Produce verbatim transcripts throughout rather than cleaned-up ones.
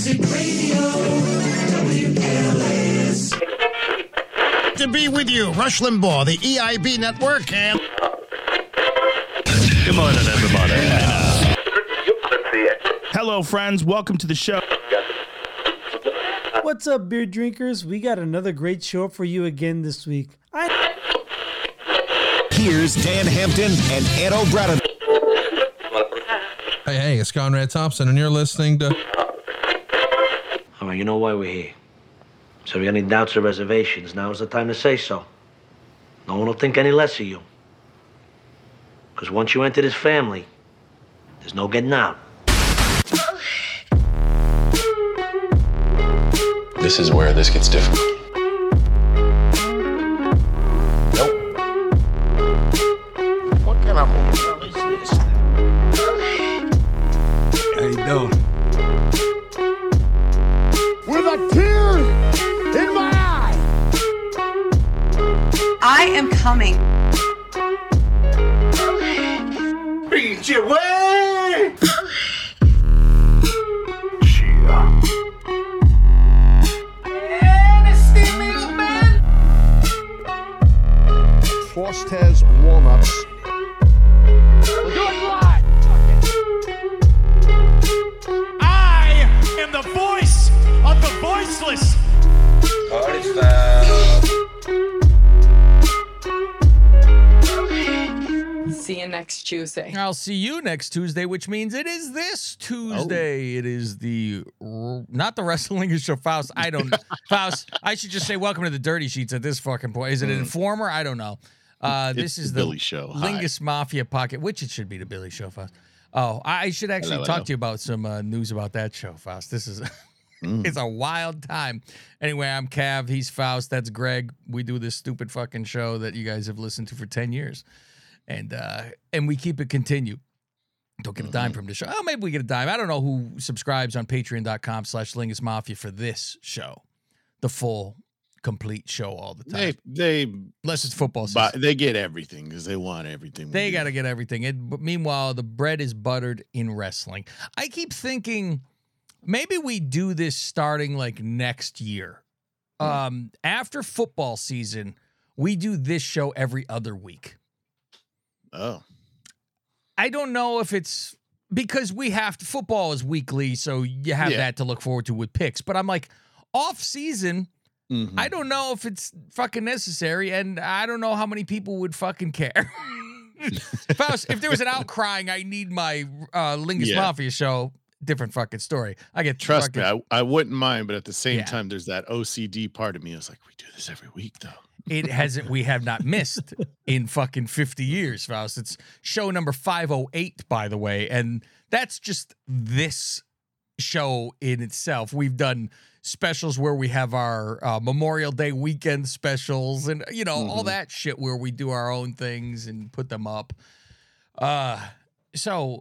Music Radio, W K L A S. To be with you, Rush Limbaugh, the E I B Network, and... Good morning, everybody. Hello, friends. Welcome to the show. What's up, beer drinkers? We got another great show for you again this week. I... Here's Dan Hampton and Ed O'Brien. Hey, hey, it's Conrad Thompson, and you're listening to... All right, you know why we're here. So if you got any doubts or reservations, now's the time to say so. No one will think any less of you. Because once you enter this family, there's no getting out. This is where this gets difficult. Nope. What kind of hotel is this? How you doing? With a tear in my eye. I am coming. Beat your way. Frost has walnuts. We're doing live. I am the voice of the voiceless. Party foul. See you next Tuesday. I'll see you next Tuesday, which means it is this Tuesday. Oh. It is the, not the Wrestling Show, Faust. I don't, Faust, I should just say welcome to the Dirty Sheets at this fucking point. Is it an Informer? I don't know. Uh, this is the, the Billy Show. Lingus Hi. Mafia Pocket, which it should be the Billy Show, Faust. Oh, I should actually hello, talk hello. to you about some uh, news about that show, Faust. This is, mm. It's a wild time. Anyway, I'm Cav. He's Faust. That's Greg. We do this stupid fucking show that you guys have listened to for ten years. And uh, and we keep it continue. Don't get a dime mm-hmm. from the show. Oh, maybe we get a dime. I don't know who subscribes on patreon.com slash Lingus Mafia for this show. The full, complete show all the time. They, they Unless it's football buy, season. They get everything because they want everything. They got to get everything. And, but meanwhile, the bread is buttered in wrestling. I keep thinking maybe we do this starting like next year. Mm. Um, after football season, we do this show every other week. Oh, I don't know if it's because we have to, football is weekly, so you have yeah. that to look forward to with picks. But I'm like, off season, mm-hmm. I don't know if it's fucking necessary, and I don't know how many people would fucking care. if, I was, if there was an outcrying, I need my uh, Lingus yeah. Mafia show. Different fucking story. I get trust fucking, me, I, I wouldn't mind, but at the same yeah. time, there's that O C D part of me. I was like, we do this every week, though. It hasn't. We have not missed in fucking fifty years, Faust. It's show number five oh eight, by the way, and that's just this show in itself. We've done specials where we have our uh, Memorial Day weekend specials, and you know mm-hmm. all that shit where we do our own things and put them up. Uh, so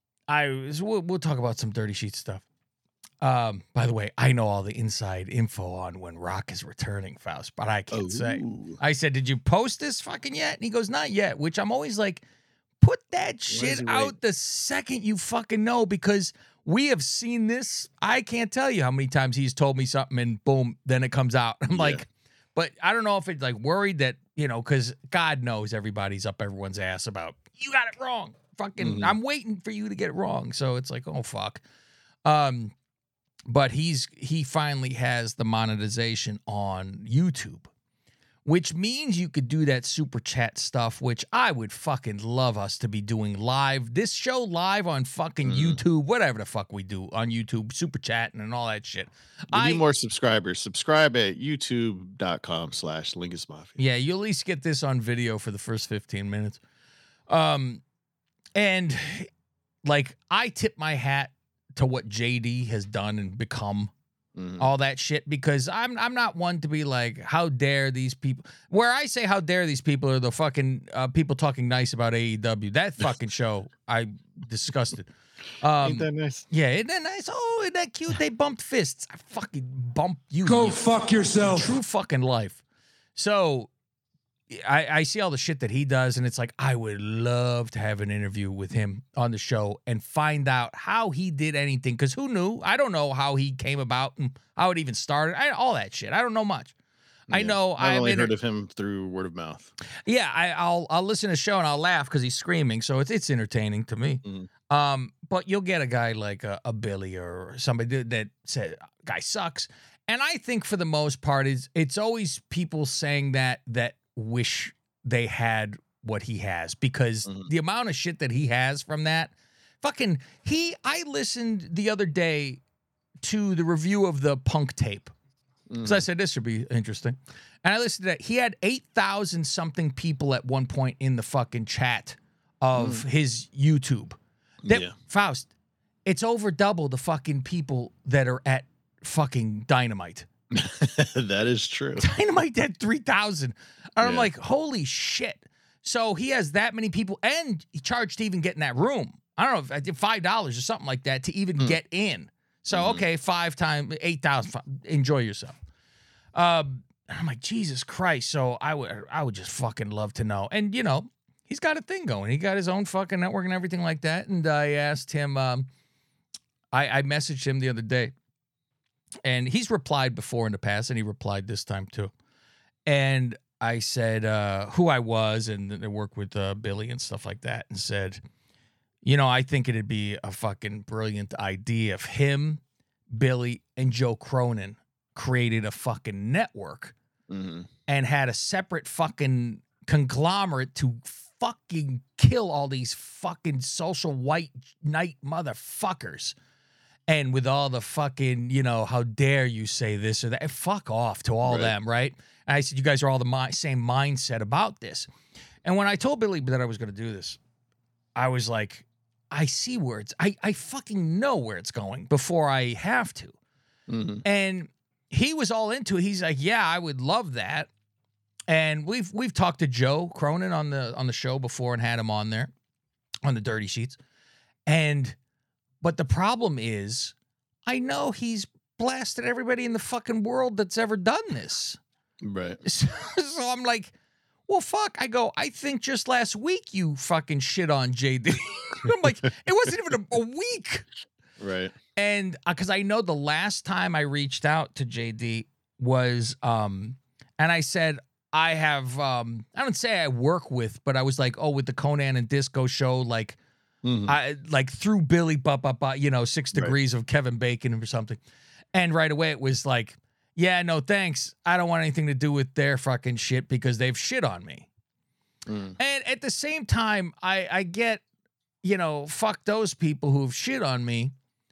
I so we'll, we'll talk about some Dirty Sheet stuff. Um, by the way, I know all the inside info on when Rock is returning, Faust, but I can't oh. say. I said, did you post this fucking yet? And he goes, not yet, which I'm always like, put that shit out wait? the second you fucking know, because we have seen this. I can't tell you how many times he's told me something and boom, then it comes out. I'm yeah. like, but I don't know if it's like worried that, you know, because God knows everybody's up everyone's ass about, you got it wrong. Fucking, mm-hmm. I'm waiting for you to get it wrong. So it's like, oh, fuck. Um, But he's he finally has the monetization on YouTube, which means you could do that super chat stuff, which I would fucking love us to be doing live. This show live on fucking mm. YouTube, whatever the fuck we do on YouTube, super chatting and all that shit. We I, need more subscribers. Subscribe at youtube.com slash Lingus Mafia. Yeah, you at least get this on video for the first fifteen minutes. Um, and like I tip my hat to what J D has done and become, mm-hmm. all that shit, because I'm I'm not one to be like, how dare these people. Where I say how dare these people are the fucking uh, people talking nice about A E W. That fucking show, I disgusted. Um, ain't that nice? Yeah, isn't that nice? Oh, isn't that cute? They bumped fists. I fucking bumped you. Go you fuck yourself. True fucking life. So I, I see all the shit that he does, and it's like, I would love to have an interview with him on the show and find out how he did anything. Because who knew? I don't know how he came about and how it even started. I, all that shit. I don't know much. Yeah. I know I've only inter- heard of him through word of mouth. Yeah, I, I'll I'll listen to the show and I'll laugh because he's screaming, so it's it's entertaining to me. Mm-hmm. Um, but you'll get a guy like a, a Billy or somebody that, that said guy sucks, and I think for the most part, is it's always people saying that that wish they had what he has because Mm-hmm. the amount of shit that he has from that, fucking he. I listened the other day to the review of the Punk tape. Because I said this would be interesting. And I listened to that. He had eight thousand something people at one point in the fucking chat of mm. his YouTube. That, yeah. Faust, it's over double the fucking people that are at fucking Dynamite. That is true. Dynamite had three thousand. And I'm Yeah. like, holy shit. So he has that many people. And he charged to even get in that room. I don't know if I did five dollars or something like that to even mm. get in. So, mm-hmm. okay, five times eight thousand. Enjoy yourself. Um, I'm like, Jesus Christ. So I would, I would just fucking love to know. And you know, he's got a thing going. He got his own fucking network and everything like that. And I asked him. Um, I, I messaged him the other day, and he's replied before in the past, and he replied this time too. And I said uh, who I was, and I work with uh, Billy and stuff like that, and said, you know, I think it'd be a fucking brilliant idea if him, Billy, and Joe Cronin created a fucking network mm-hmm. and had a separate fucking conglomerate to fucking kill all these fucking social white knight motherfuckers. And with all the fucking, you know, how dare you say this or that? Fuck off to all right. them, right? And I said, you guys are all the mi- same mindset about this. And when I told Billy that I was going to do this, I was like, I see where it's, I, I fucking know where it's going before I have to. Mm-hmm. And he was all into it. He's like, yeah, I would love that. And we've we've talked to Joe Cronin on the on the show before and had him on there on the Dirty Sheets. And but the problem is, I know he's blasted everybody in the fucking world that's ever done this. Right. So, so I'm like, well, fuck. I go, I think just last week you fucking shit on J D. I'm like, it wasn't even a, a week. Right. And because I know the last time I reached out to J D was, um, and I said, I have, um, I don't say I work with, but I was like, oh, with the Conan and Disco show, like, mm-hmm. I like through Billy, ba, ba, ba, you know, six degrees right. of Kevin Bacon or something. And right away it was like, yeah, no, thanks. I don't want anything to do with their fucking shit because they've shit on me. Mm. And at the same time, I, I get, you know, fuck those people who've shit on me.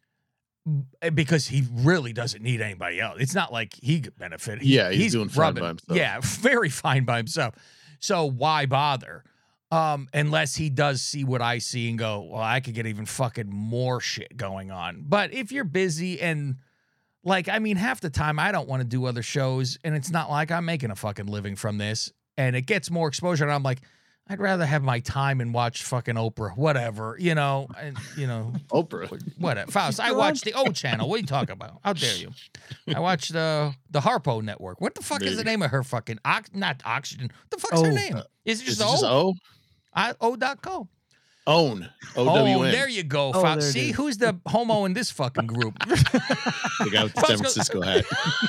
Because he really doesn't need anybody else. It's not like he could benefit. He's, yeah, he's, he's doing fine rubbing, by himself. Yeah, very fine by himself. So why bother? Um, unless he does see what I see and go, well, I could get even fucking more shit going on. But if you're busy and like, I mean, half the time I don't want to do other shows, and it's not like I'm making a fucking living from this, and it gets more exposure, and I'm like, I'd rather have my time and watch fucking Oprah, whatever, you know, and you know, Oprah, whatever. Faust, I watch the O channel. What are you talking about? How dare you? I watch the the Harpo Network. What the fuck Maybe. is the name of her fucking ox? Not Oxygen. What the fuck's oh, her name? Is it just is it O? Just O? I, O dot co. Own. O W N. Oh, there you go. Oh, Faust. there it See, is. who's the homo in this fucking group? The guy with the San Francisco hat.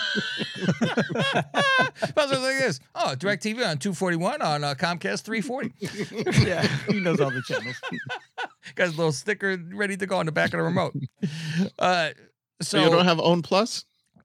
Faust was like this. Oh, DirecTV on two forty-one on uh, Comcast three forty. Yeah, he knows all the channels. Got his little sticker ready to go on the back of the remote. Uh, so, so you don't have Own Plus?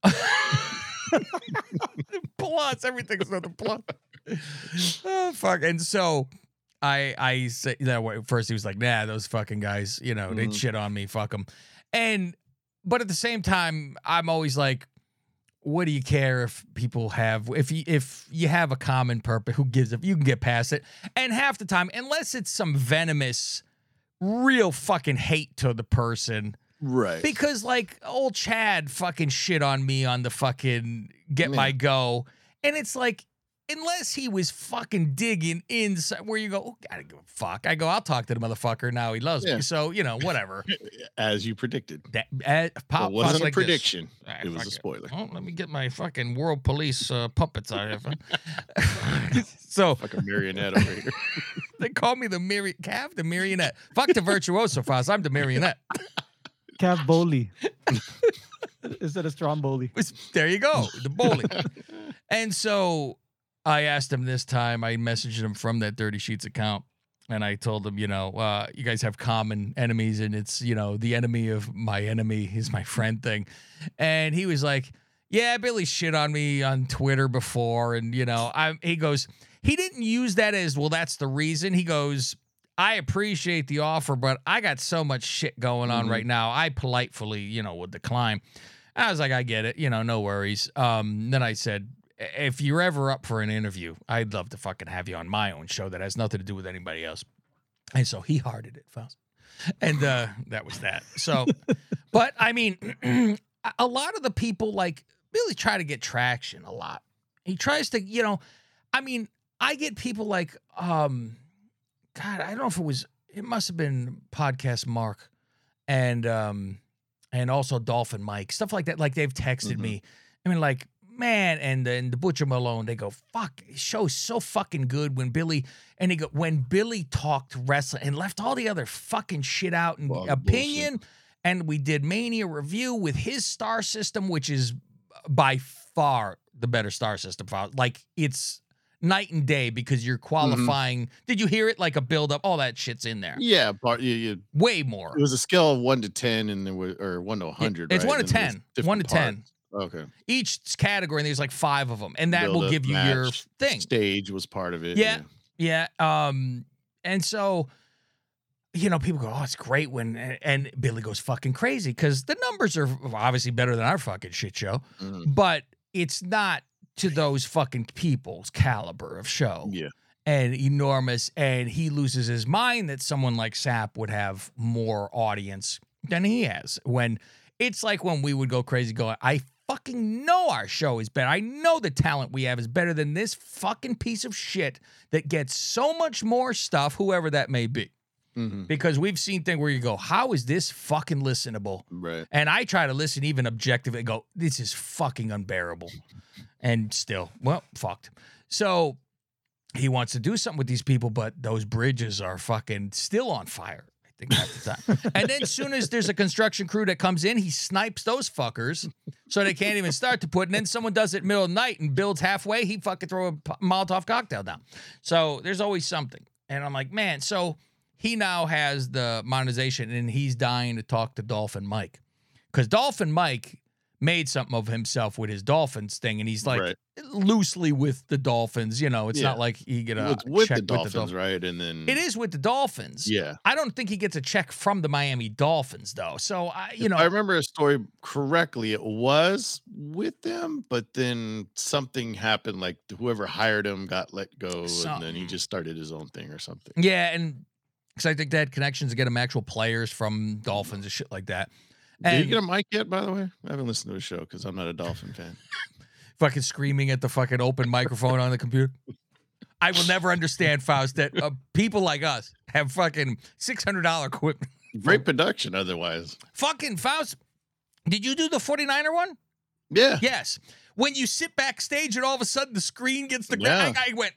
Plus, everything's on the plus. Oh, fuck. And so I I say that way. First he was like, nah, those fucking guys, you know, mm-hmm. they'd shit on me, fuck them. And but at the same time, I'm always like, what do you care if people have if you if you have a common purpose, who gives a you can get past it. And half the time, unless it's some venomous, real fucking hate to the person. Right. Because like old Chad fucking shit on me on the fucking Get Yeah. My Go. And it's like, unless he was fucking digging inside where you go, oh, gotta give a fuck. I go, I'll talk to the motherfucker. Now he loves Yeah. me. So, you know, whatever. As you predicted. That, uh, pop, It wasn't a like this. prediction. All right, It was fuck a spoiler. Oh, let me get my fucking world police uh, puppets out of here. So Like a marionette over here. they call me the Mari- Cav, the marionette. Fuck the virtuoso, Faust. I'm the marionette. Cav Bowley. Instead of Stromboli. There you go, the bowling. And so I asked him this time. I messaged him from that Dirty Sheets account, and I told him, you know, uh, you guys have common enemies, and it's, you know, the enemy of my enemy is my friend thing. And he was like, yeah, Billy shit on me on Twitter before, and, you know, I. He goes, he didn't use that as, well, that's the reason. He goes, I appreciate the offer, but I got so much shit going on mm-hmm. right now. I politely, you know, would decline. I was like, I get it, you know, no worries. Um, then I said, if you're ever up for an interview, I'd love to fucking have you on my own show that has nothing to do with anybody else. And so he hearted it, Faust. And uh, that was that. So, but I mean, a lot of the people like Billy try to get traction a lot. He tries to, you know, I mean, I get people like, um, God, I don't know if it was, it must have been Podcast Mark and, um, and also Dolphin Mike, stuff like that. Like they've texted mm-hmm. me. I mean, like, man, and then the Butcher Malone, they go, fuck, his show's so fucking good when Billy, and he go, when Billy talked wrestling and left all the other fucking shit out and well, opinion, bullshit. And we did Mania review with his star system, which is by far the better star system. Like, it's night and day because you're qualifying. Mm-hmm. Did you hear it? Like a build up, all that shit's in there. Yeah, but you, you, way more. It was a scale of one to ten, and there was or one to a hundred. It's right? one to ten. One to parts. ten. Okay. Each category, and there's like five of them, and that Build will up, give you match, your thing. Stage was part of it. Yeah, yeah. yeah. Um, and so, you know, people go, "Oh, it's great when," and Billy goes fucking crazy because the numbers are obviously better than our fucking shit show, mm-hmm. but it's not to those fucking people's caliber of show. Yeah. And enormous, and he loses his mind that someone like Sapp would have more audience than he has. When it's like when we would go crazy going, I fucking know our show is better. I know the talent we have is better than this fucking piece of shit that gets so much more stuff, whoever that may be. Mm-hmm. Because we've seen things where you go, how is this fucking listenable? Right. And I try to listen even objectively and go, this is fucking unbearable. And still, well, fucked. So he wants to do something with these people, but those bridges are fucking still on fire. I think half the time. And then as soon as there's a construction crew that comes in, he snipes those fuckers so they can't even start to put. And then someone does it middle of the night and builds halfway, he fucking throw a Molotov cocktail down. So there's always something. And I'm like, man, so he now has the monetization and he's dying to talk to Dolphin Mike. Because Dolphin Mike made something of himself with his Dolphins thing, and he's like right. loosely with the Dolphins. You know, it's yeah. not like he get a it's with check the Dolphins, with the Dolphins, right? And then it is with the Dolphins. Yeah, I don't think he gets a check from the Miami Dolphins though. So I, you if know, I remember a story correctly. It was with them, but then something happened. Like whoever hired him got let go, something. and then he just started his own thing or something. Yeah, and because I think they had connections to get him actual players from Dolphins and shit like that. And did you get a mic yet, by the way? I haven't listened to his show because I'm not a Dolphin fan. Fucking screaming at the fucking open microphone on the computer. I will never understand, Faust, that uh, people like us have fucking six hundred dollars equipment. Great production otherwise. Fucking Faust, did you do the forty-niner one? Yeah. Yes. When you sit backstage and all of a sudden the screen gets the yeah. I, I went,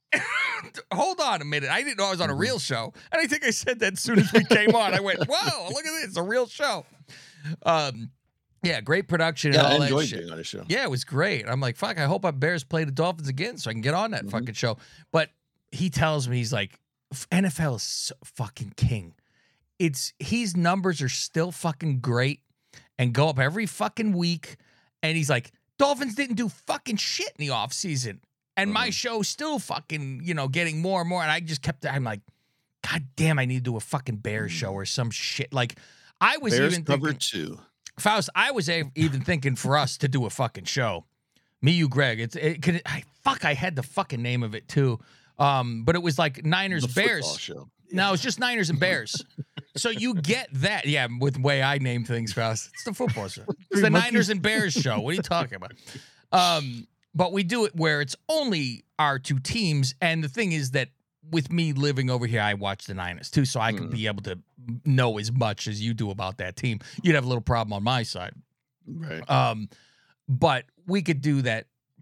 hold on a minute. I didn't know I was on a real show. And I think I said that as soon as we came on. I went, whoa, look at this. It's a real show. Um, yeah, great production Yeah, and all I enjoyed that shit. being on a show. Yeah, it was great. I'm like, fuck, I hope our Bears play the Dolphins again so I can get on that mm-hmm. fucking show. But he tells me, he's like, N F L is so fucking king. It's his numbers are still fucking great and go up every fucking week. And he's like, Dolphins didn't do fucking shit in the offseason. And mm-hmm. my show's still fucking, you know, getting more and more. And I just kept, I'm like, God damn, I need to do a fucking Bears show or some shit. Like, I was Bears even cover thinking, two. Faust, I was a, even thinking for us to do a fucking show. Me, you, Greg. It's it could I fuck. I had the fucking name of it too. Um, but it was like Niners the Bears. Show. No, it's just Niners and Bears. So you get that, yeah. With the way I name things, Faust, it's the football show. It's the Niners and Bears show. What are you talking about? Um, but we do it where it's only our two teams, and the thing is that. With me living over here, I watch the Niners too, so I could mm. be able to know as much as you do about that team. You'd have a little problem on my side. Right. Um, but we could do that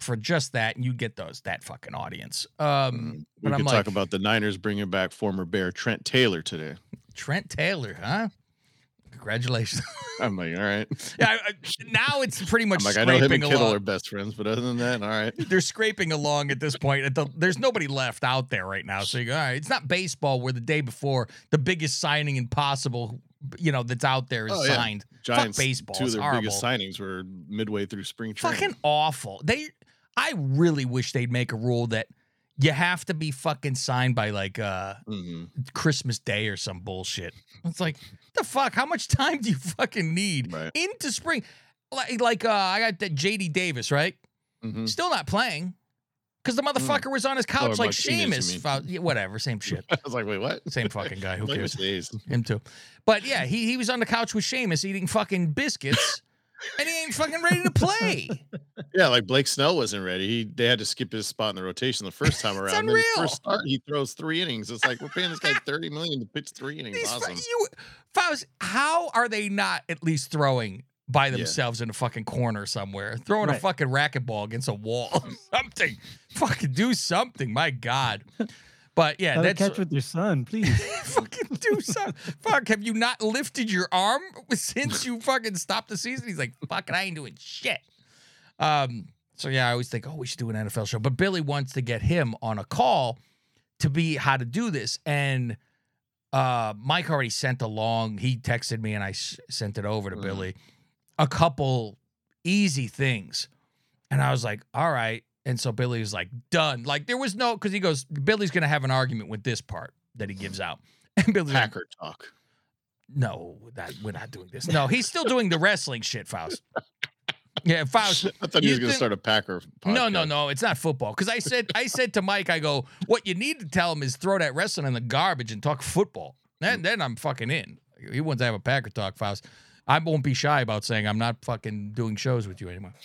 for just that, and you get those that fucking audience. Um, we but could I'm talk like, about the Niners bringing back former Bear Trent Taylor today. Trent Taylor, huh? Congratulations. I'm like, all right. Yeah, I, I, now it's pretty much I'm like, I know him scraping and Kittle along. are best friends, but other than that, all right. They're scraping along at this point. At the, there's nobody left out there right now. So you go, all right, it's not baseball where the day before the biggest signing impossible, you know, that's out there is Oh, yeah. signed. Giants, Fuck baseball. two of It's their horrible. biggest signings were midway through spring training. Fucking awful. They, I really wish they'd make a rule that you have to be fucking signed by like uh mm-hmm. Christmas Day or some bullshit. It's like, the fuck? How much time do you fucking need Right. into spring? Like, like uh, I got that J D Davis, right? Mm-hmm. Still not playing because the motherfucker was on his couch Oh, like Martinez, you Seamus. mean. Fou- yeah, whatever, same shit. I was like, wait, what? Same fucking guy. Who Like cares? Mercedes. Him too. But yeah, he he was on the couch with Seamus eating fucking biscuits, and he ain't fucking ready to play. Yeah, like Blake Snell wasn't ready. He they had to skip his spot in the rotation the first time around. And his unreal. first start, he throws three innings. It's like we're paying this guy thirty million to pitch three innings. These fu- Awesome. you, Faust, how are they not at least throwing by themselves in a fucking corner somewhere, throwing a Right. fucking racquetball against a wall, something? Fucking do something, my God. But yeah, Have a that's catch with your son, please. fucking do something. Fuck, have you not lifted your arm since you fucking stopped the season? He's like, fuck it, I ain't doing shit. Um. So yeah, I always think, oh, we should do an N F L show. But Billy wants to get him on a call to be how to do this. And uh, Mike already sent along. He texted me, and I s- sent it over to Mhm. Billy. A couple easy things, and I was like, all right. And so Billy was like, done. Like there was no, because he goes, Billy's gonna have an argument with this part that he gives out. And Billy's like, Packer talk. no, that, we're not doing this. No, he's still doing the wrestling shit, Faust. Yeah, Faust. I thought he you was going to think- start a Packer. No, no, podcast. no. It's not football. Because I said, I said to Mike, I go, what you need to tell him is throw that wrestling in the garbage and talk football. Then, then I'm fucking in. He wants to have a Packer talk, Faust. I won't be shy about saying I'm not fucking doing shows with you anymore.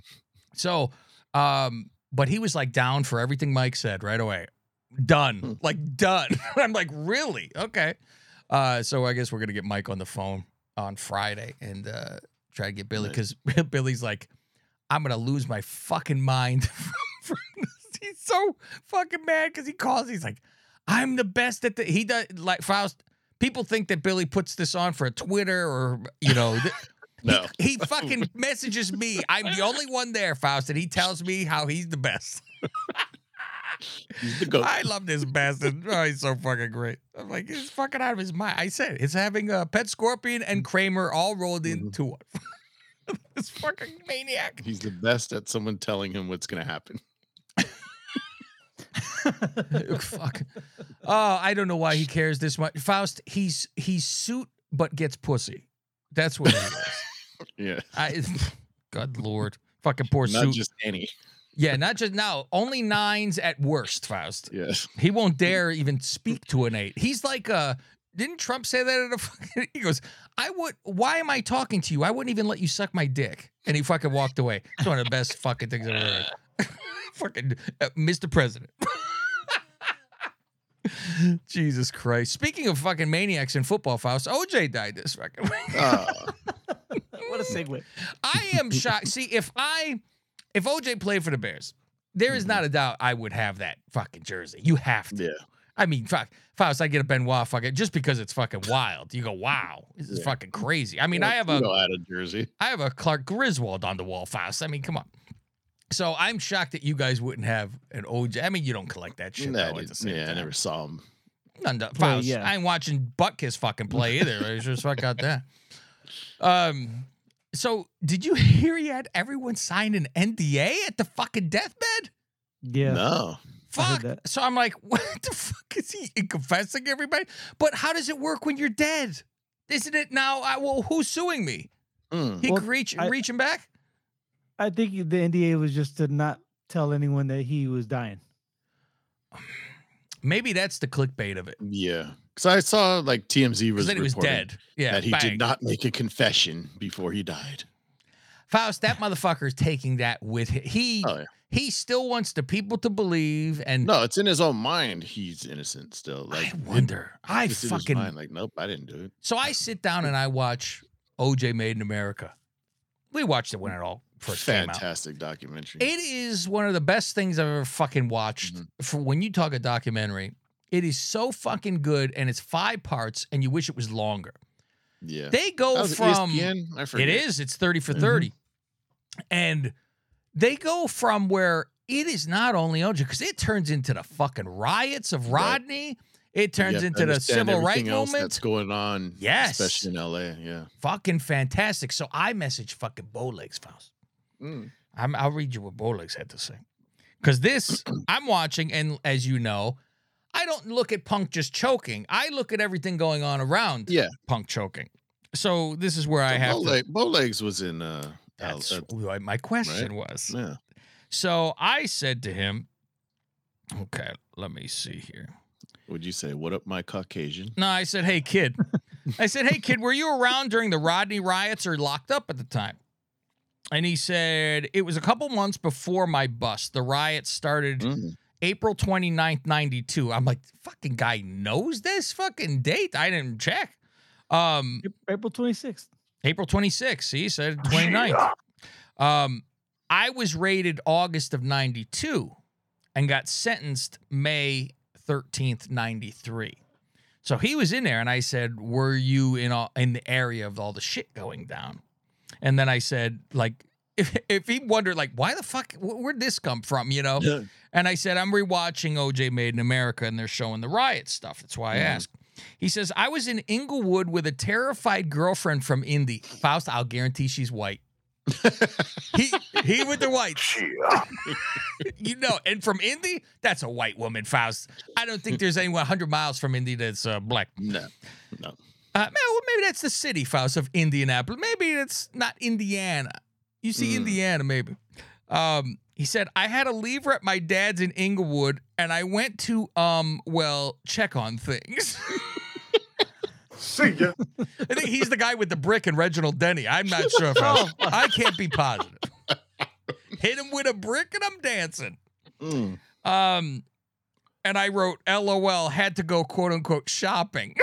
So, um, but he was like down for everything Mike said right away. Done. Like done. I'm like, really? Okay. Uh, so I guess we're gonna get Mike on the phone on Friday and uh, try to get Billy because Billy's like, I'm gonna lose my fucking mind. from this. He's so fucking mad because he calls. He's like, I'm the best at the. He does like Faust. People think that Billy puts this on for a Twitter or you know. Th- No. He, he fucking messages me. I'm the only one there, Faust, and he tells me how he's the best. He's the goat. I love this bastard. Oh, he's so fucking great. I'm like, he's fucking out of his mind. I said it's having a Pet Scorpion and Kramer all rolled into one. This fucking maniac. He's the best at someone telling him what's going to happen. Fuck. Oh, I don't know why he cares this much. Faust, he's he's suit but gets pussy. That's what he is. Yeah. I, God Lord. Fucking poor Not suit. just any. Yeah, not just now. Only nines at worst, Faust. Yes. He won't dare even speak to an eight. He's like, uh, didn't Trump say that at a fucking, he goes, I would, why am I talking to you? I wouldn't even let you suck my dick. And he fucking walked away. It's one of the best fucking things I've ever heard. Fucking uh, Mister President. Jesus Christ. Speaking of fucking maniacs in football, Faust, O J died this fucking week. Uh, What a segue. I am shocked. See, if I, if O J played for the Bears, there is not a doubt I would have that fucking jersey. You have to. yeah. I mean, fuck, Faust, I get a Benoit fucking just because it's fucking wild. You go, wow, this is Yeah. fucking crazy. I mean, I have a, Go out of jersey. I have a Clark Griswold on the wall, Faust. I mean, come on. So I'm shocked that you guys wouldn't have an O J. I mean, you don't collect that shit. No, though, I at the didn't- same yeah, I time. never saw him. None to, Well, Faust, yeah. I ain't watching Butkus fucking play either. I just fuck out that. Um. So did you hear he had everyone sign an N D A at the fucking deathbed? Yeah. No. I heard Fuck. that. So I'm like, what the fuck is he confessing everybody? But how does it work when you're dead? Isn't it now? I, well, who's suing me? Mm. He Well, could reach I- reaching back. I think the N D A was just to not tell anyone that he was dying. Maybe that's the clickbait of it. Yeah. Because I saw like T M Z was Because then he was reporting dead. Yeah, that he bang. did not make a confession before he died. Faust, that motherfucker is taking that with him. He Oh, yeah. he still wants the people to believe, and No, it's in his own mind. He's innocent still. Like, I wonder. I it's in his fucking mind, like, nope, I didn't do it. so I sit down and I watch O J Made in America. we watched it when it all first came out. Fantastic documentary. It is one of the best things I've ever fucking watched. Mm-hmm. For when you talk a documentary, it is so fucking good, and it's five parts, and you wish it was longer. Yeah. They go That was from E S P N? I forget. it is, it's thirty for thirty. Mm-hmm. And they go from where it is not only O J, because it turns into the fucking riots of Rodney. Right. It turns You have to into the understand civil rights everything else movement that's going on, Yes. especially in L A. Yeah. Fucking fantastic. So I messaged fucking Bowlegs, Faust. Mm. I'm, I'll read you what Bowlegs had to say. Because this, I'm watching, and as you know, I don't look at Punk just choking. I look at everything going on around yeah. Punk choking. So this is where so I have Bowleg, to... Bowlegs was in... Uh, That's uh, what my question right? was. Yeah. So I said to him, okay, let me see here. Would you say, what up, my Caucasian? No, I said, hey, kid. I said, hey, kid, were you around during the Rodney riots or locked up at the time? And he said, it was a couple months before my bust. The riots started mm. April twenty-ninth, ninety-two. I'm like, fucking guy knows this fucking date. I didn't check. Um, April twenty-sixth. April twenty-sixth. He said twenty-ninth. Um, I was raided August of ninety-two and got sentenced May thirteenth, ninety-three. So he was in there, and I said, were you in all, in the area of all the shit going down? And then I said, like, if if he wondered, like, why the fuck, where'd this come from, you know? Yeah. And I said, I'm rewatching O J Made in America, and they're showing the riot stuff. That's why I mm. asked. He says, I was in Inglewood with a terrified girlfriend from Indy. Faust, I'll guarantee she's white. he he with the whites. You know, and from Indy, that's a white woman, Faust. I don't think there's anyone one hundred miles from Indy that's uh, black. No, no. Uh, well, maybe that's the city, Faust, of Indianapolis. Maybe it's not Indiana. You see mm. Indiana, maybe. Um, he said, I had a lever at my dad's in Inglewood, and I went to, um, well, check on things. See ya. I think he's the guy with the brick and Reginald Denny. I'm not sure. If I, I can't be positive. Hit him with a brick and I'm dancing. Mm. Um, and I wrote, L O L, had to go, quote unquote, shopping.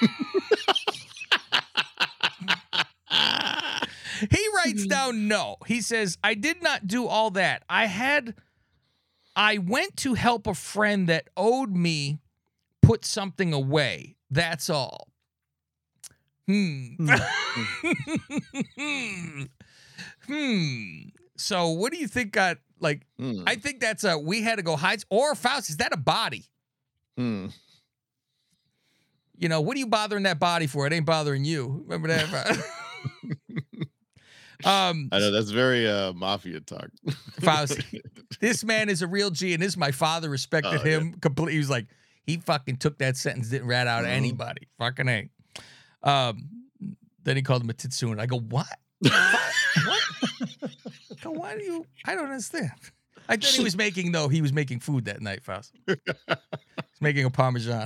He writes down no. He says, I did not do all that. I had, I went to help a friend that owed me put something away. That's all. Hmm. hmm. So what do you think got, like, mm. I think that's a, we had to go hide, or Faust, is that a body? Hmm. You know, what are you bothering that body for? It ain't bothering you. Remember that? um, I know, that's very uh, mafia talk. Faust, this man is a real G, and this, my father respected oh, him yeah. completely. He was like, he fucking took that sentence, didn't rat out mm-hmm. anybody. Fucking A. Um, then he called him a Titsoon. I go, what? What? Go, why do you? I don't understand. I thought he was making, though, he was making food that night, Faust. He's making a Parmesan.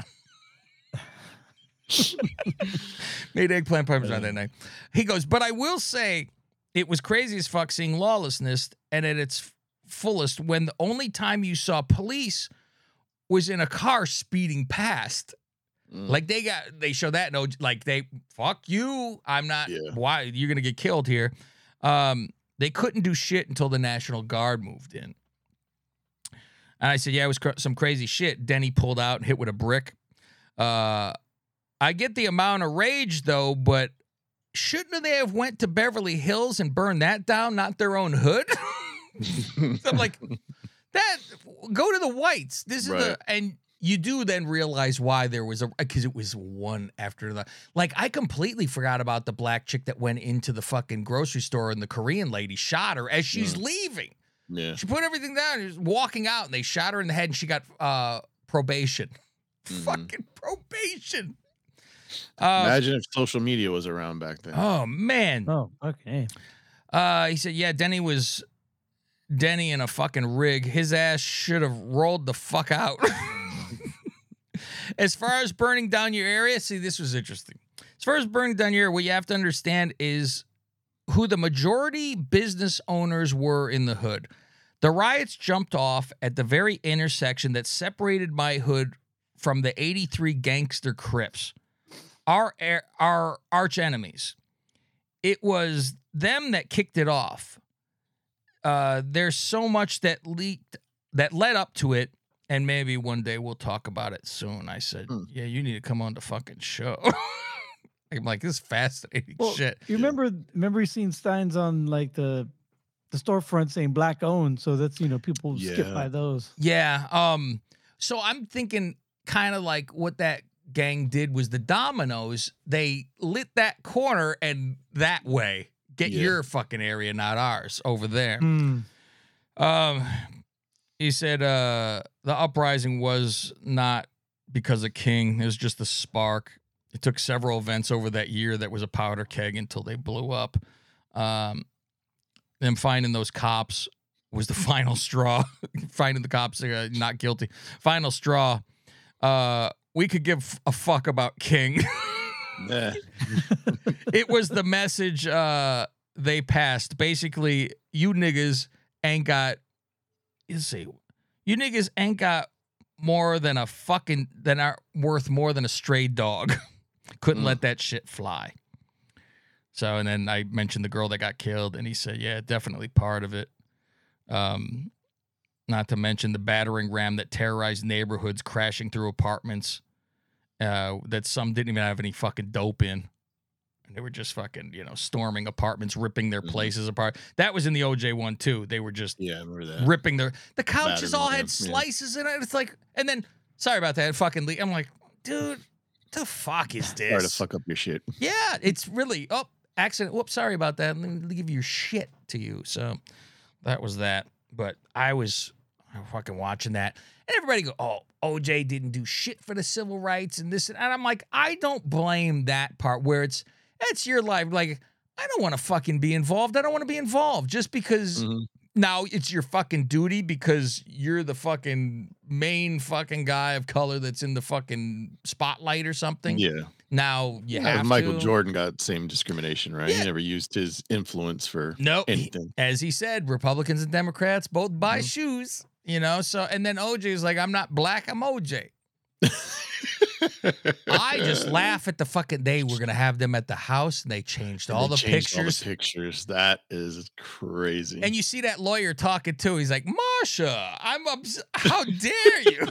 Made eggplant Parmesan that night. He goes, but I will say it was crazy as fuck seeing lawlessness and at its fullest when the only time you saw police was in a car speeding past. Mm. Like they got, they show that no, like they fuck you. I'm not. Yeah. Why you're gonna get killed here? Um, they couldn't do shit until the National Guard moved in. And I said, yeah, it was cr- some crazy shit. Denny pulled out and hit with a brick. Uh, I get the amount of rage though, but shouldn't they have went to Beverly Hills and burned that down, not their own hood? So I'm like, that go to the whites. This is right. the and. You do then realize why there was a, because it was one after the, like, I completely forgot about the black chick that went into the fucking grocery store and the Korean lady shot her as she's mm. leaving. Yeah. She put everything down. She was walking out and they shot her in the head and she got uh, probation. Mm-hmm. Fucking probation. Uh, Imagine if social media was around back then. Oh, man. Oh, okay. Uh, he said, yeah, Denny was, Denny in a fucking rig. His ass should have rolled the fuck out. As far as burning down your area, see, this was interesting. As far as burning down your area, what you have to understand is who the majority business owners were in the hood. The riots jumped off at the very intersection that separated my hood from the eighty-three gangster Crips, our our arch enemies. it was them that kicked it off. Uh, there's so much that leaked that led up to it, and maybe one day we'll talk about it soon. I said, Hmm. yeah, you need to come on the fucking show. I'm like, this is fascinating Well, shit. You remember remember you seen signs on like the the storefront saying black owned, so that's you know people skip Yeah. by those. Yeah. Um. So I'm thinking kind of like what that gang did was the Dominoes. They lit that corner and that way get Yeah. your fucking area, not ours, over there. Hmm. Um. He said uh, the uprising was not because of King. It was just the spark. It took several events over that year that was a powder keg until they blew up. Um, them finding those cops was the final straw. Finding the cops uh, not guilty. Final straw. Uh, we could give a fuck about King. Yeah. It was the message uh, they passed. Basically, you niggas ain't got. You see, you niggas ain't got more than a fucking than are worth more than a stray dog. Couldn't Mm. let that shit fly. So, and then I mentioned the girl that got killed, and he said, "Yeah, definitely part of it." Um, not to mention the battering ram that terrorized neighborhoods, crashing through apartments. Uh, that some didn't even have any fucking dope in. And they were just fucking, you know, storming apartments, ripping their Mhm. places apart. That was in the O J one too. They were just Yeah, I remember that. ripping their the couches Battering all ram, had yeah. slices in it. It's like, and then sorry about that, fucking Lee. I'm like, dude, the fuck is Sorry to this? fuck up your shit. Yeah, it's really oh accident. Whoops, sorry about that. Let me give your shit to you. So that was that. But I was fucking watching that, and everybody go, "Oh, O J didn't do shit for the civil rights and this," and I'm like, I don't blame that part where it's it's your life. Like, I don't want to fucking be involved. I don't want to be involved just because. Mhm. Now it's your fucking duty because you're the fucking main fucking guy of color that's in the fucking spotlight or something. Yeah. Now you Yeah, have Michael to. Jordan got same discrimination, right? Yeah. He never used his influence for No, he- anything. as he said, Republicans and Democrats both buy Mhm. shoes, you know. So, and then O J is like, I'm not black, I'm O J. I just laugh at the fucking. They were gonna have them at the house, and they changed And all they the changed pictures. All the pictures. That is crazy. And you see that lawyer talking too. He's like, Marsha, I'm ups- how dare you?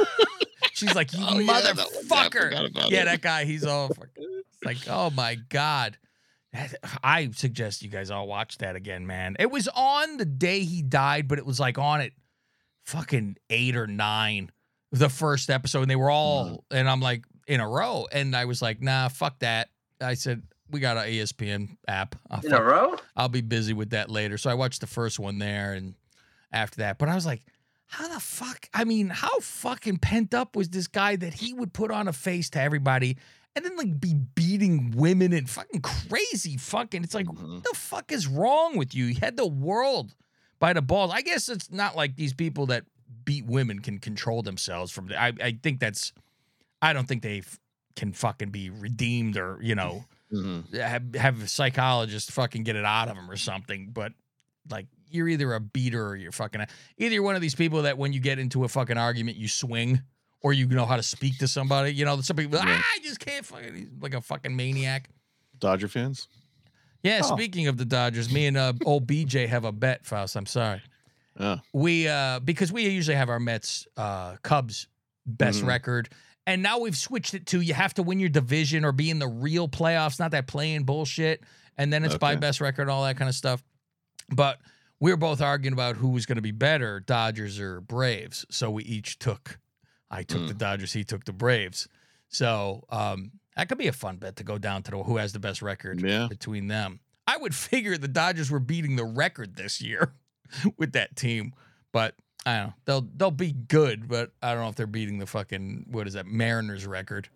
She's like, you Oh, yeah, that one, I motherfucker. forgot about Yeah, it. that guy, he's all fucking, it's like, oh my God. That- I suggest you guys all watch that again, man. It was on the day he died, but it was like on at fucking eight or nine, the first episode. And they were all, Mm-hmm. and I'm like, in a row. And I was like, nah, fuck that. I said, we got an E S P N app. I'll In a fuck- row? I'll be busy with that later. So I watched the first one there and after that. But I was like, how the fuck? I mean, how fucking pent up was this guy that he would put on a face to everybody and then like be beating women and fucking crazy fucking. It's like, Mhm. what the fuck is wrong with you? He had the world by the balls. I guess it's not like these people that beat women can control themselves from the, I, I think that's, I don't think they f- can fucking be redeemed or, you know, Mhm. have, have a psychologist fucking get it out of them or something. But like, you're either a beater or you're fucking a, either you're one of these people that when you get into a fucking argument, you swing or you know how to speak to somebody. You know, some people, Yeah. ah, I just can't fucking, he's like a fucking maniac. Dodger fans? Yeah, Oh. speaking of the Dodgers, me and uh, old B J have a bet, Faust. I'm sorry. Oh. We, uh, because we usually have our Mets, uh, Cubs best Mhm. record. And now we've switched it to you have to win your division or be in the real playoffs, not that playing bullshit. And then it's by Okay. best record, all that kind of stuff. But we were both arguing about who was going to be better, Dodgers or Braves. So we each took, I took Mm. the Dodgers, he took the Braves. So um, that could be a fun bet to go down to the, who has the best record Yeah. between them. I would figure the Dodgers were beating the record this year with that team, but I don't know. They'll they'll be good, but I don't know if they're beating the fucking what is that Mariners record?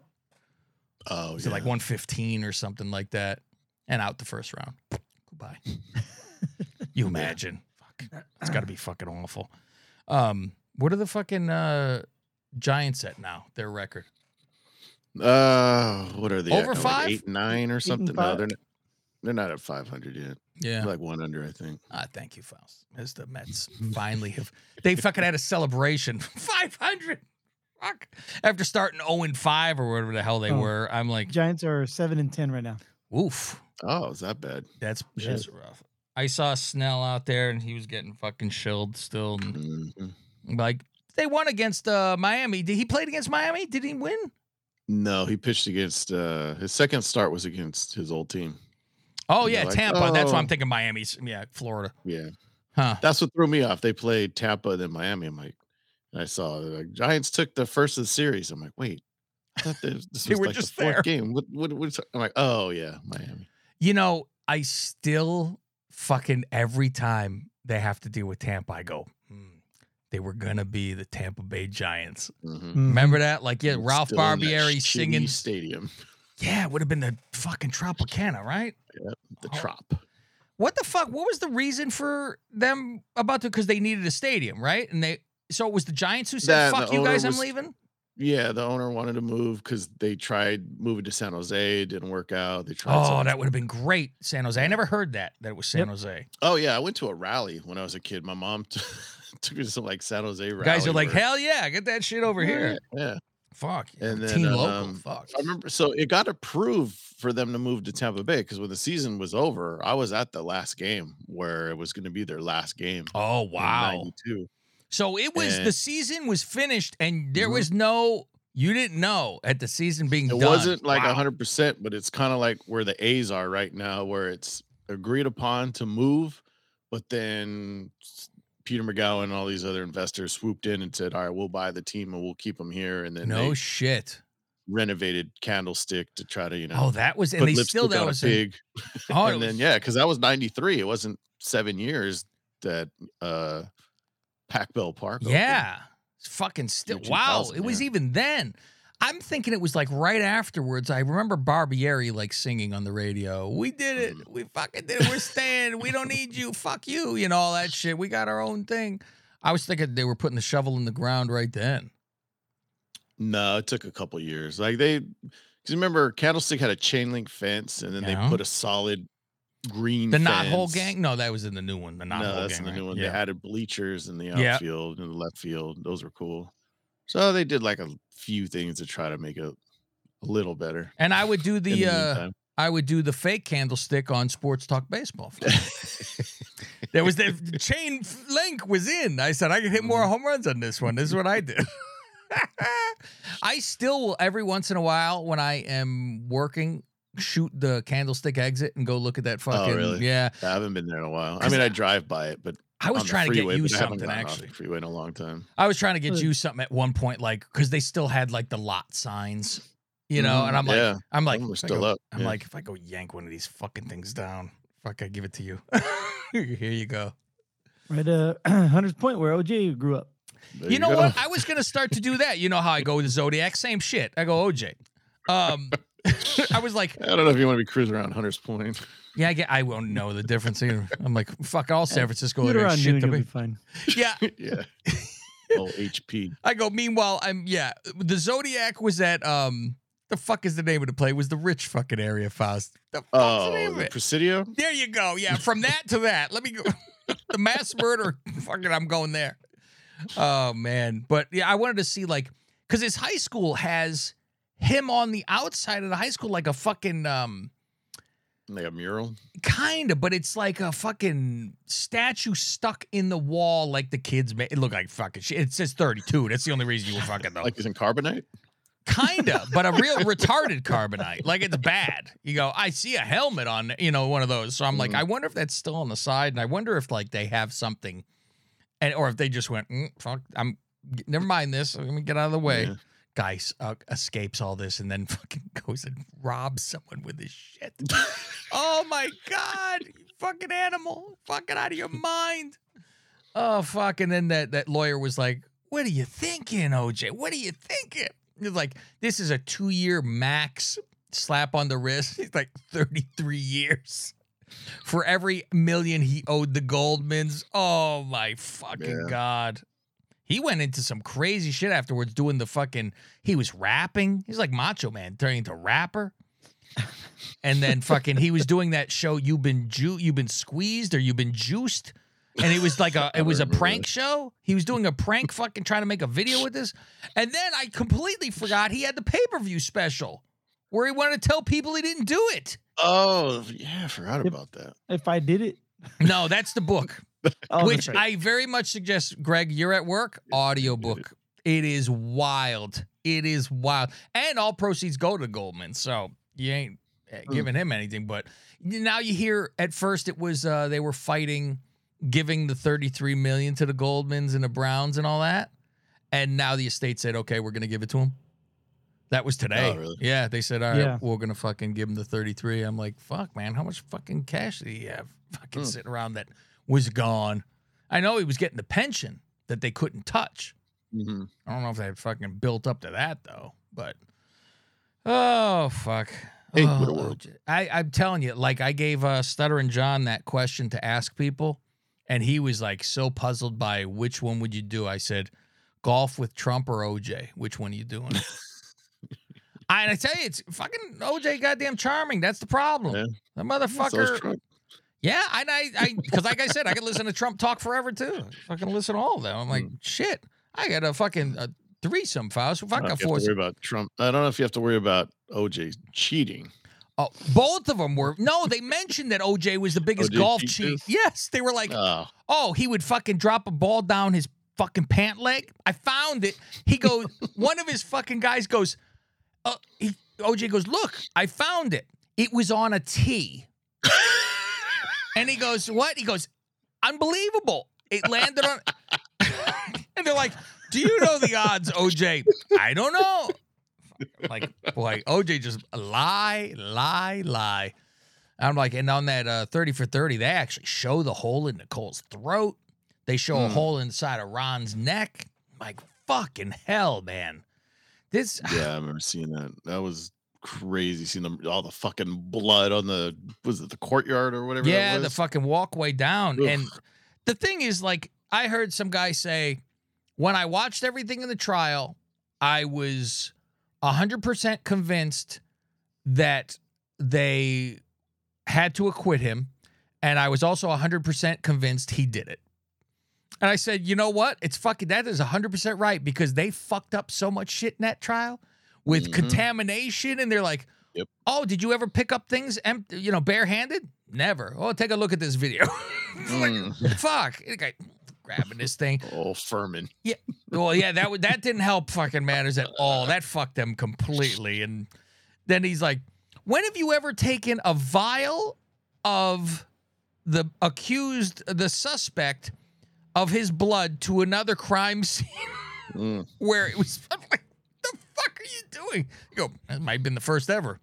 Oh, Is yeah. it like one fifteen or something like that? And out the first round. Goodbye. You imagine? Fuck, it's got to be fucking awful. Um, what are the fucking uh, Giants at now? Their record? Uh, what are they? Over at? Like five? eight, nine, or and something? No, five? they're not. They're not at five hundred yet. Yeah. They're like one under, I think. Ah, thank you, Faust. As the Mets finally have, they fucking had a celebration. five hundred. Fuck. After starting oh and five or whatever the hell they Oh. were, I'm like, Giants are seven and ten right now. oof. Oh, is that bad? That's Yeah. just rough. I saw Snell out there, and he was getting fucking shilled still. And, Mm-hmm. like, they won against uh, Miami. Did he play against Miami? Did he win? No, he pitched against uh his second start was against his old team. Oh, And yeah, they're like, Tampa. That's why I'm "Oh." thinking Miami's. Yeah, Florida. Yeah. Huh. That's what threw me off. They played Tampa, then Miami. I'm like, and I saw like Giants took the first of the series. I'm like, wait, I thought this, this They was were like just the fourth there. game. What, what, what's, I'm like, oh yeah, Miami. You know, I still fucking every time they have to deal with Tampa, I go, hmm, they were gonna be the Tampa Bay Giants. Mhm. Remember that? Like, yeah, And Ralph still in that Barbieri shitty singing. stadium. Yeah, it would have been the fucking Tropicana, right? Yep, the Oh. Trop. What the fuck? What was the reason for them about to? Because they needed a stadium, right? And they so it was the Giants who said, That- "Fuck the you owner guys, I'm was- leaving." Yeah, the owner wanted to move because they tried moving to San Jose, it didn't work out. They tried. Oh, something- that would have been great, San Jose. I never heard that that it was San Yep. Jose. Oh yeah, I went to a rally when I was a kid. My mom t- took me to some like San Jose rally. Guys are like, where- "Hell yeah, get that shit over here." Yeah. Fuck. And then, Team local. um, Fuck. I remember, so it got approved for them to move to Tampa Bay because when the season was over, I was at the last game where it was going to be their last game. Oh in wow. ninety-two. So it was And- the season was finished, and there Mhm. was no. You didn't know at the season being It done. wasn't like Wow. one hundred percent, but it's kind of like where the A's are right now, where it's agreed upon to move, but then s- Peter McGowan and all these other investors swooped in and said, all right, we'll buy the team and we'll keep them here. And then No they shit. renovated Candlestick to try to, you know, Oh, that was, and put they lipstick still that on a was. a- pig. oh, it and then was- yeah, because that was ninety-three. It wasn't seven years that uh Pac Bell Park. opened. Yeah. It's fucking still. Year Wow. 2000, It was yeah. even then. I'm thinking it was like right afterwards. I remember Barbieri like singing on the radio. We did it. Mm-hmm. We fucking did it. We're staying. We don't need you. Fuck you. You know, all that shit. We got our own thing. I was thinking they were putting the shovel in the ground right then. No, it took a couple years. Like they, because remember, Candlestick had a chain link fence, and then Yeah. they put a solid green. The fence. Knothole Gang? No, that was in the new one. The Knothole No, that's Gang. the new right? one. Yeah. They added bleachers in the Yeah. outfield and the left field. Those were cool. So they did like a few things to try to make it a little better. And I would do in the, uh, meantime. I would do the fake Candlestick on Sports Talk Baseball. There was the the chain link was in. I said I could hit more Mm-hmm. home runs on this one. This is what I did. I still will every once in a while when I am working shoot the Candlestick exit and go look at that fucking Oh, really? yeah. I haven't been there in a while. I 'Cause mean, I drive by it, but I was on the trying to get freeway, you but I haven't something gotten off actually. the freeway in a long time. I was trying to get Good. you something at one point, like because they still had like the lot signs, you know. Mhm, And I'm like, yeah. I'm like, Some are if I still go- up, I'm yeah. like, if I go yank one of these fucking things down, fuck, I give it to you. Here you go. Right, uh, Hunter's Point, where O J grew up. There You know go. what? I was gonna start to do that. You know how I go with the Zodiac, same shit. I go O J. Um, I was like, I don't know if you want to be cruising around Hunter's Point. yeah, I get. I won't know the difference either. I'm like, fuck all San Francisco. Get They're around shit noon, to you'll be me. fine. Yeah, Yeah. Oh, H P. I go. Meanwhile, I'm yeah. The Zodiac was at um. The fuck is the name of the play? It was the rich fucking area, Faust. The fuck's the name Oh, of the it? Presidio? There you go. Yeah, from that to that. Let me go. The mass murder. Fucking, I'm going there. Oh man, but yeah, I wanted to see like because his high school has him on the outside of the high school like a fucking um Like a mural? kind of, but it's like a fucking statue stuck in the wall like the kids made. It looked like fucking shit. It says thirty-two. That's the only reason you were fucking though. Like it's in carbonite? Kinda, but a real retarded carbonite. Like it's bad. You go, I see a helmet on, you know, one of those. So I'm like, Mhm. I wonder if that's still on the side, and I wonder if like they have something, and or if they just went, mm, fuck, I'm never mind this. Let me get out of the way. Yeah. Guy uh, escapes all this and then fucking goes and robs someone with his shit. Oh my god, you fucking animal, fucking out of your mind. Oh fuck, and then that that lawyer was like, "What are you thinking, O J? What are you thinking?" He's like, "This is a two-year max slap on the wrist." He's like, thirty-three years for every million he owed the Goldmans. Oh my fucking Yeah. god. He went into some crazy shit afterwards doing the fucking, he was rapping. He's like Macho Man turning into rapper. And then fucking, he was doing that show, You've Been Ju- You've Been Squeezed or You've Been Juiced. And it was like a, it was a remember prank that. show. He was doing a prank fucking trying to make a video with this. And then I completely forgot he had the pay-per-view special. where he wanted to tell people he didn't do it. Oh, yeah, I forgot If- about that. If I did it, No, that's the book, oh, which that's right. I very much suggest, Greg, you're at work, audiobook. It is wild. It is wild. And all proceeds go to Goldman. So you ain't eh, giving him anything. But now you hear at first it was uh, they were fighting giving the thirty-three million dollars to the Goldmans and the Browns and all that. And now the estate said, okay, we're going to give it to him. That was today. Oh, really? Yeah, they said, all right, Yeah. we're going to fucking give him the thirty-three. I'm like, fuck, man, how much fucking cash did he have fucking Hmm. sitting around that was gone? I know he was getting the pension that they couldn't touch. Mm-hmm. I don't know if they fucking built up to that, though. But, oh, fuck. Hey, Oh, what a world. I, I'm telling you, like, I gave uh, Stuttering John that question to ask people, and he was, like, so puzzled by which one would you do. I said, golf with Trump or O J? Which one are you doing? I, and I tell you, it's fucking O J goddamn charming. That's the problem. Yeah. The So is motherfucker. Trump. Yeah, and I, I, because like I said, I could listen to Trump talk forever too. Fucking listen to all of them. I'm like, shit, I got a fucking a threesome, Faust. If I I don't know got if you four. have to worry about Trump. I don't know if you have to worry about O J cheating. Oh, both of them were. No, they mentioned that O J was the biggest O J golf cheat cheat. too? Yes, they were like, Oh, oh, he would fucking drop a ball down his fucking pant leg. I found it. He goes, one of his fucking guys goes, uh, he, O J goes, look, I found it. It was on a tee. And he goes, what? He goes, unbelievable. It landed on. And they're like, do you know the odds, O J? I don't know. Like, boy, O J just lie, lie, lie. I'm like, and on that uh, thirty for thirty, they actually show the hole in Nicole's throat. They show a Hmm. hole inside of Ron's neck. Like, fucking hell, man. This. yeah, I remember seeing that. That was crazy. Seeing them, all the fucking blood on the, was it the courtyard or whatever? Yeah, that the was? fucking walkway down. Oof. And the thing is, like, I heard some guy say, when I watched everything in the trial, I was one hundred percent convinced that they had to acquit him. And I was also one hundred percent convinced he did it. And I said, you know what? It's fucking, that is one hundred percent right, because they fucked up so much shit in that trial with Mhm. contamination. And they're like, Yep. oh, did you ever pick up things, empty, you know, barehanded? Never. Oh, take a look at this video. Like, Mm. fuck. The guy grabbing this thing. Oh, Furman. Yeah. Well, yeah, that would that didn't help fucking matters at all. That fucked them completely. And then he's like, when have you ever taken a vial of the accused, the suspect, of his blood to another crime scene Mm. where it was I'm like, the fuck are you doing? You go, that might have been the first ever.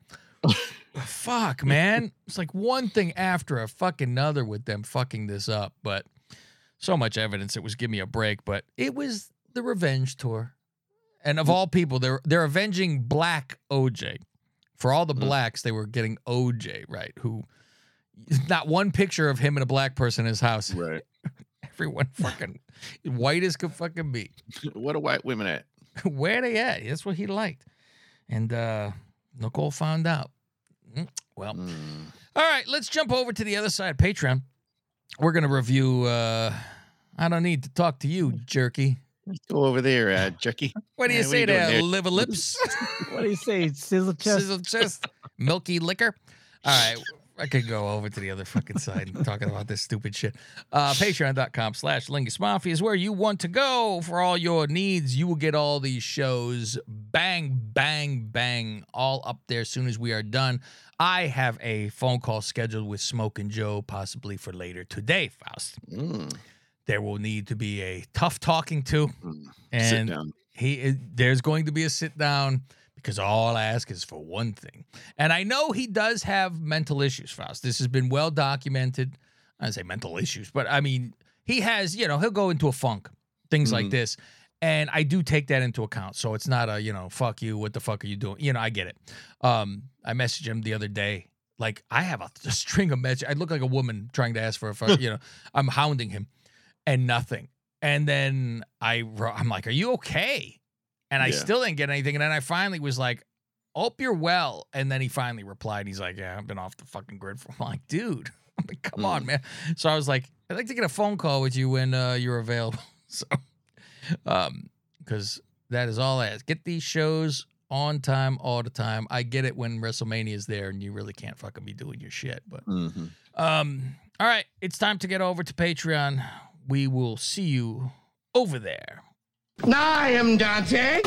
Fuck, man. It's like one thing after a fucking another with them fucking this up. But so much evidence it was give me a break. But it was the revenge tour. And of all people, they're they're avenging black O J. For all the blacks, they were getting O J, right? Who not one picture of him and a black person in his house. Right. Everyone fucking white as could fucking be. What are white women at? Where they at? That's what he liked. And uh Nicole found out. Mm, Well, Mm. all right, let's jump over to the other side of Patreon. We're going to review uh I don't need to talk to you, jerky. Go over there, uh, Jerky. What do you Yeah, what say you doing there, there? liver lips? What do you say? Sizzle chest. Sizzle chest, milky liquor. All right, I could go over to the other fucking side and talking about this stupid shit. Uh, Patreon.com slash Lingus Mafia is where you want to go for all your needs. You will get all these shows bang, bang, bang, all up there as soon as we are done. I have a phone call scheduled with Smoke and Joe, possibly for later today, Faust. Mm. There will need to be a tough talking to, Mm. and Sit down. he there's going to be a sit down. Because all I ask is for one thing. And I know he does have mental issues, Faust. This has been well documented. I don't say mental issues, but I mean, he has, you know, he'll go into a funk, things like Mhm. this. And I do take that into account. So it's not a, you know, fuck you, what the fuck are you doing? You know, I get it. Um, I messaged him the other day. Like, I have a, a string of messages. I look like a woman trying to ask for a fuck, you know, I'm hounding him and nothing. And then I, wrote- I'm like, are you okay? And I Yeah. still didn't get anything. And then I finally was like, hope you're well. And then he finally replied. He's like, yeah, I've been off the fucking grid for. I'm like, dude, I'm like, come on, man. So I was like, I'd like to get a phone call with you when uh, you're available. So, um, because that is all I ask. Get these shows on time, all the time. I get it when WrestleMania is there and you really can't fucking be doing your shit. But Mm-hmm. um, all right, it's time to get over to Patreon. We will see you over there. I am Dante.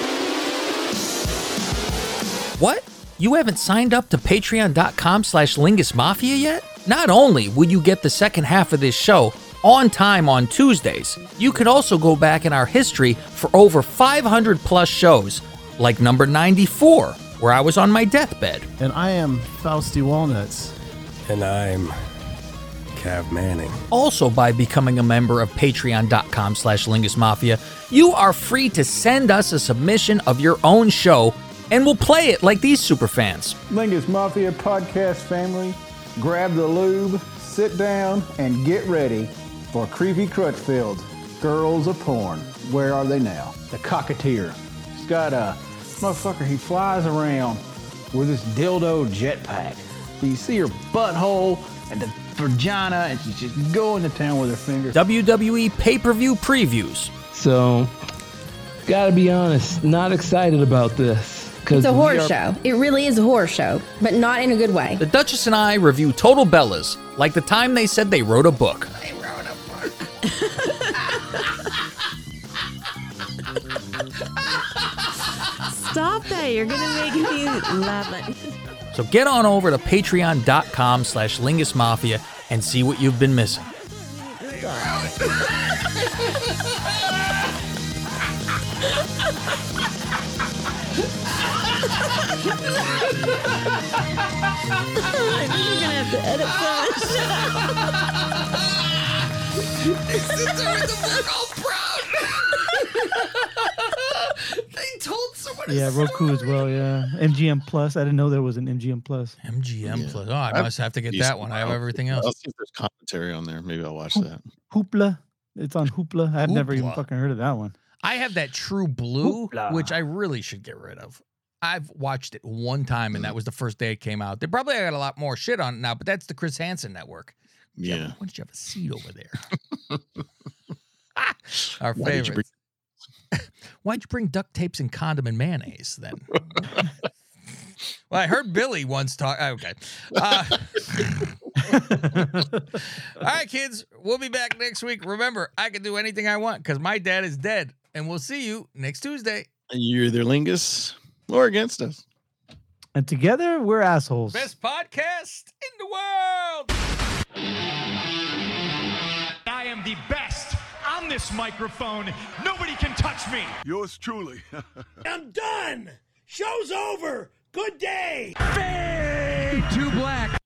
What? You haven't signed up to patreon.com slash Lingus Mafia yet? Not only will you get the second half of this show on time on Tuesdays, you could also go back in our history for over five hundred plus shows, like number ninety-four, where I was on my deathbed. And I am Fausty Walnuts. And I'm Cav Manning. Also, by becoming a member of patreon.com slash Lingus Mafia, you are free to send us a submission of your own show, and we'll play it like these superfans. Lingus Mafia podcast family, grab the lube, sit down, and get ready for Creepy Crutchfield, Girls of Porn. Where are they now? The Cocketeer. He's got a motherfucker, he flies around with this dildo jetpack. You see her butthole and the vagina, and she's just going to town with her fingers. W W E pay-per-view previews. So, gotta be honest, not excited about this. It's a horror are- show. It really is a horror show, but not in a good way. The Duchess and I review Total Bellas, like the time they said they wrote a book. They wrote a book. Stop that. You're going to make me laugh. So get on over to patreon.com slash Lingus Mafia and see what you've been missing. I think you're going to have to edit so much. They sit there with the book all proud. They told someone. Yeah, Roku as well. Yeah, M G M Plus. I didn't know there was an M G M Plus. M G M Yeah. Plus. Oh, I I've- must have to get Decent that one. I have amount. everything I'll else. see if there's commentary on there. Maybe I'll watch that. Hoopla. It's on Hoopla. I've never even Hoopla. fucking heard of that one. I have that True Blue, Hoopla. which I really should get rid of. I've watched it one time, and that was the first day it came out. They probably got a lot more shit on it now, but that's the Chris Hansen network. Yeah. Why don't you have a seat over there? Our Why did you favorites. Why'd you bring duct tapes and condom and mayonnaise then? Well, I heard Billy once talk. Okay. Uh, all right, kids. We'll be back next week. Remember, I can do anything I want because my dad is dead. And we'll see you next Tuesday. You're either Lingus or against us. And together, we're assholes. Best podcast in the world. I am the best on this microphone. Nobody can touch me. Yours truly. I'm done. Show's over. Good day. Fade to black.